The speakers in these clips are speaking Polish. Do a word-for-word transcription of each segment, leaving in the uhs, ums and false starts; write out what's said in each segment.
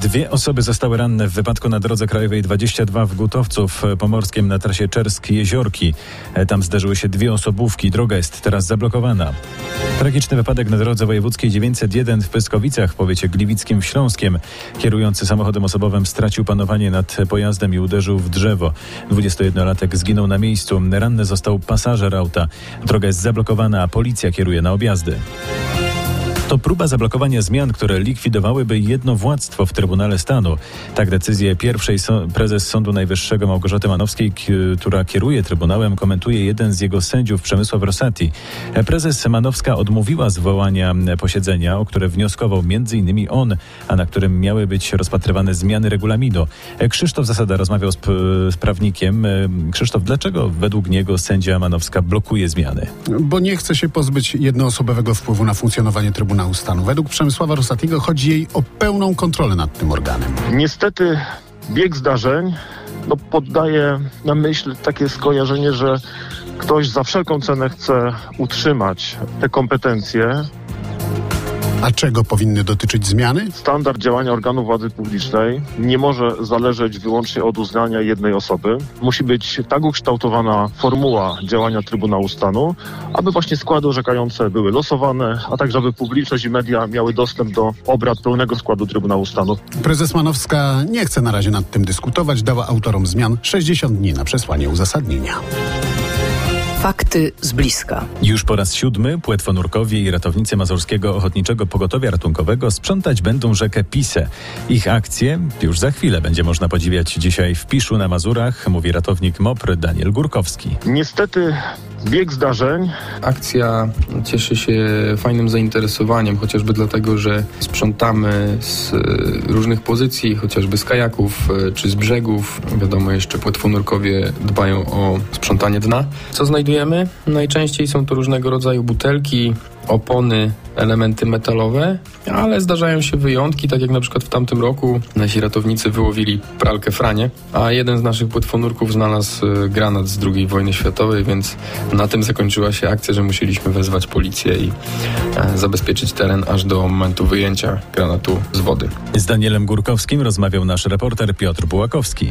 Dwie osoby zostały ranne w wypadku na drodze krajowej dwadzieścia dwa w Gutowcu Pomorskim na trasie Czersk-Jeziorki. Tam zdarzyły się dwie osobówki. Droga jest teraz zablokowana. Tragiczny wypadek na drodze wojewódzkiej dziewięćset jeden w Pyskowicach w powiecie gliwickim w Śląskiem. Kierujący samochodem osobowym stracił panowanie nad pojazdem i uderzył w drzewo. dwudziestojednolatek zginął na miejscu. Ranny został pasażer auta. Droga jest zablokowana, a policja kieruje na objazdy. To próba zablokowania zmian, które likwidowałyby jednowładztwo w Trybunale Stanu. Tak decyzję pierwszej so- prezes Sądu Najwyższego Małgorzaty Manowskiej, k- która kieruje Trybunałem, komentuje jeden z jego sędziów, Przemysław Rosati. Prezes Manowska odmówiła zwołania posiedzenia, o które wnioskował między innymi on, a na którym miały być rozpatrywane zmiany regulaminu. Krzysztof Zasada rozmawiał z, p- z prawnikiem. Krzysztof, dlaczego według niego sędzia Manowska blokuje zmiany? Bo nie chce się pozbyć jednoosobowego wpływu na funkcjonowanie Trybunału Stanu. Według Przemysława Rosatiego chodzi jej o pełną kontrolę nad tym organem. Niestety bieg zdarzeń no, poddaje na myśl takie skojarzenie, że ktoś za wszelką cenę chce utrzymać te kompetencje. A czego powinny dotyczyć zmiany? Standard działania organu władzy publicznej nie może zależeć wyłącznie od uznania jednej osoby. Musi być tak ukształtowana formuła działania Trybunału Stanu, aby właśnie składy orzekające były losowane, a także aby publiczność i media miały dostęp do obrad pełnego składu Trybunału Stanu. Prezes Manowska nie chce na razie nad tym dyskutować. Dała autorom zmian sześćdziesiąt dni na przesłanie uzasadnienia. Fakty z bliska. Już po raz siódmy płetwonurkowie i ratownicy Mazurskiego Ochotniczego Pogotowia Ratunkowego sprzątać będą rzekę Pisę. Ich akcję już za chwilę będzie można podziwiać dzisiaj w Piszu na Mazurach, mówi ratownik M O P R Daniel Górkowski. Niestety bieg zdarzeń. Akcja cieszy się fajnym zainteresowaniem, chociażby dlatego, że sprzątamy z różnych pozycji, chociażby z kajaków czy z brzegów. Wiadomo, jeszcze płetwonurkowie dbają o sprzątanie dna. Co znajdujemy? Najczęściej są to różnego rodzaju butelki, opony, elementy metalowe, ale zdarzają się wyjątki, tak jak na przykład w tamtym roku nasi ratownicy wyłowili pralkę Franie, a jeden z naszych płetwonurków znalazł granat z drugiej wojny światowej, więc na tym zakończyła się akcja, że musieliśmy wezwać policję i e, zabezpieczyć teren aż do momentu wyjęcia granatu z wody. Z Danielem Górkowskim rozmawiał nasz reporter Piotr Bułakowski.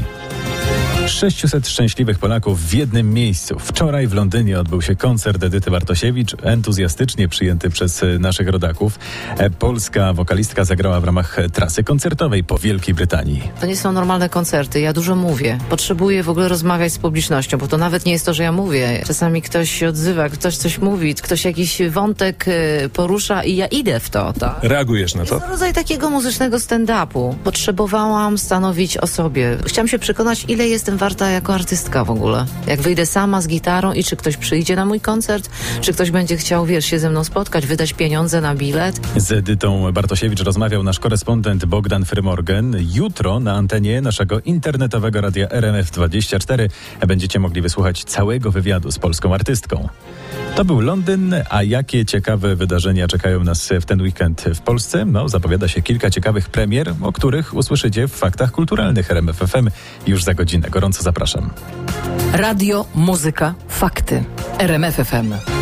sześciuset szczęśliwych Polaków w jednym miejscu. Wczoraj w Londynie odbył się koncert Edyty Bartosiewicz, entuzjastycznie przyjęty przez naszych rodaków. Polska wokalistka zagrała w ramach trasy koncertowej po Wielkiej Brytanii. To nie są normalne koncerty, ja dużo mówię. Potrzebuję w ogóle rozmawiać z publicznością, bo to nawet nie jest to, że ja mówię. Czasami ktoś się odzywa, ktoś coś mówi, ktoś jakiś wątek porusza i ja idę w to. Tak? Reagujesz na to? Jest to rodzaj takiego muzycznego stand-upu. Potrzebowałam stanowić o sobie. Chciałam się przekonać, ile jestem warta jako artystka w ogóle. Jak wyjdę sama z gitarą i czy ktoś przyjdzie na mój koncert, czy ktoś będzie chciał, wiesz, się ze mną spotkać, wydać pieniądze na bilet. Z Edytą Bartosiewicz rozmawiał nasz korespondent Bogdan Frymorgan. Jutro na antenie naszego internetowego radia R M F dwadzieścia cztery będziecie mogli wysłuchać całego wywiadu z polską artystką. To był Londyn, a jakie ciekawe wydarzenia czekają nas w ten weekend w Polsce? No, zapowiada się kilka ciekawych premier, o których usłyszycie w Faktach Kulturalnych R M F F M już za godzinę. Gorąco zapraszam. Radio, muzyka, fakty. R M F F M.